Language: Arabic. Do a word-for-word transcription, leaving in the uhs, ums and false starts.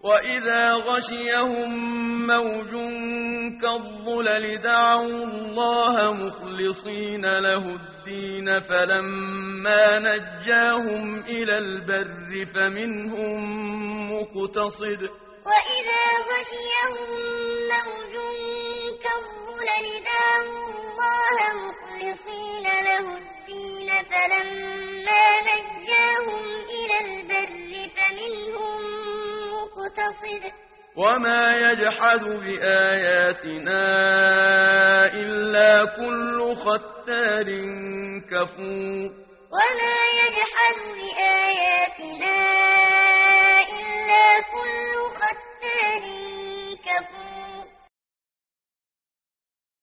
وإذا غشيهم موج كالظلل دعوا الله مخلصين له الدين فلما نجاهم إلى البر فمنهم مقتصد وإذا غشيهم موج كالظلل دعوا الله مخلصين له الدين فلما نجاهم إلى البر فمنهم مقتصد وما يجحد بآياتنا إلا كل ختار كفور وما يجحد بآياتنا إلا كل ختار كفور